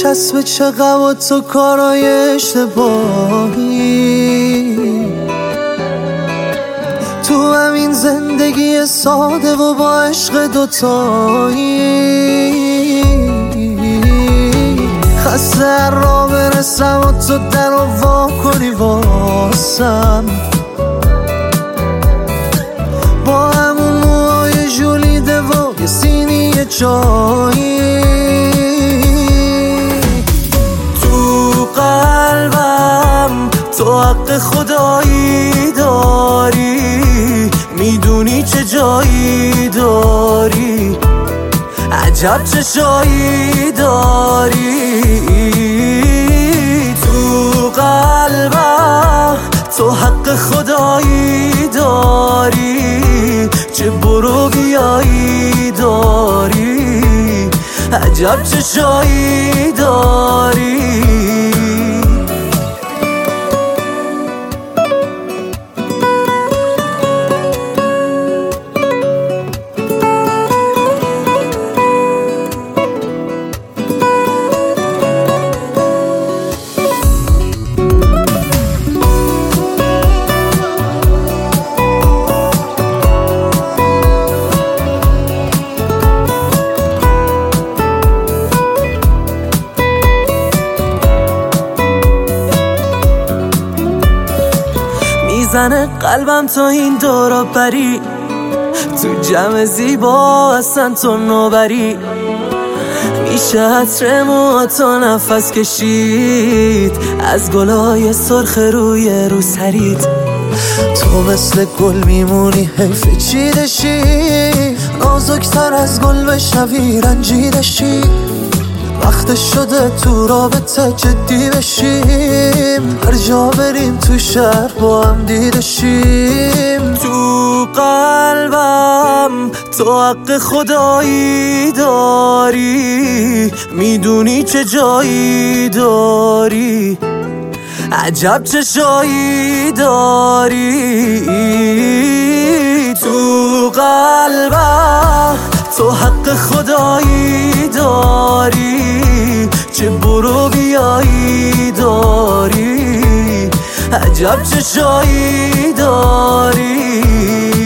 چسب چقدر و تو کارای اشتباهی تو همین زندگی ساده و با عشق دوتایی. خسته را برسم و تو در رو وا کنی واسم، با همون موهای جولیده و یه سینی چایی. تو قلبم تو حق خدایی داری، میدونی چه جایی داری، عجب چه شایی داری. تو قلبم تو حق خدایی داری، چه برو بیایی داری، عجب چه شایی داری. میزنه قلبم تا این دورا بری، تو جمع زیبا اصلا تو نوبری. میشه عطر موهاتو نفس کشید، از گلای سرخ روی رو سرید. تو مثل گل میمونی حیف چیدشی، نازکتر از گل بشنوی رنجیدشی. وقت شده تو رابطه جدی بشیم، هر جا بریم تو شهر با هم دیدشیم. تو قلبم تو حق خدایی داری، میدونی چه جایی داری، عجب چه شایی داری. تو قلبم تو حق خدایی داری، چه برو بیایی داری، عجب چه شایی داری.